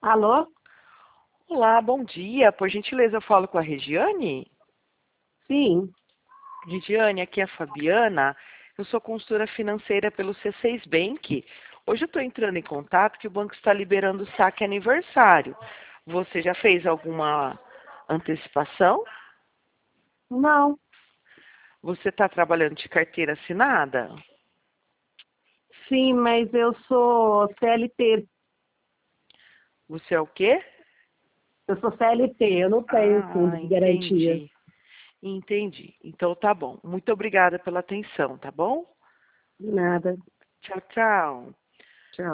Alô? Olá, bom dia. Por gentileza, eu falo com a Regiane? Sim. Regiane, aqui é a Fabiana. Eu sou consultora financeira pelo C6 Bank. Hoje eu estou entrando em contato que o banco está liberando o saque aniversário. Você já fez alguma antecipação? Não. Você está trabalhando de carteira assinada? Sim, mas eu sou CLT. Você é o quê? Eu sou CLT, eu não tenho Ah, fundo de garantia. entendi. Entendi. Então tá bom. Muito obrigada pela atenção, tá bom? Nada. Tchau, tchau.